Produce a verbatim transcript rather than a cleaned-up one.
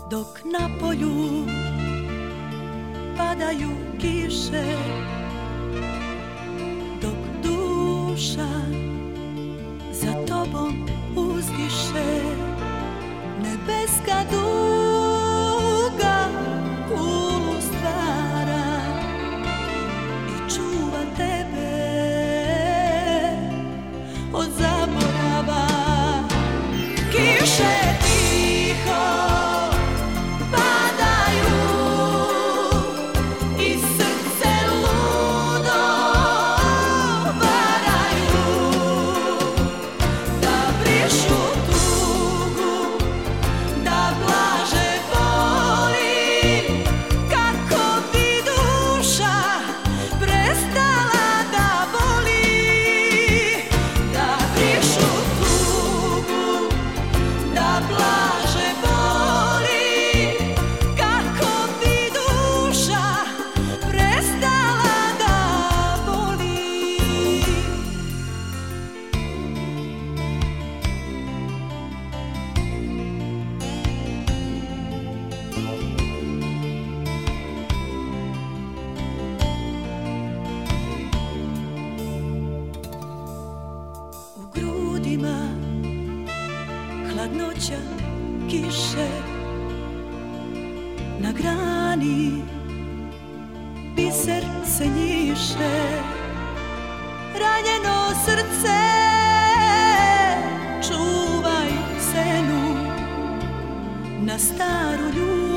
Dok na polju padaju kiše, dok duša za tobom uzdiše, nebeska duga kulu stvara i čuva tebe od zaborava. Kiše tiho padaju i srce ludo varaju, da brišu tugu, da blaže boli, kako bi duša prestala da boli, da brišu tugu, da blaže boli, kako bi duša prestala da boli. U grudima hladnoća kiše, na grani biser se njiše, ranjeno srce čuvaj senu na staru ljubav.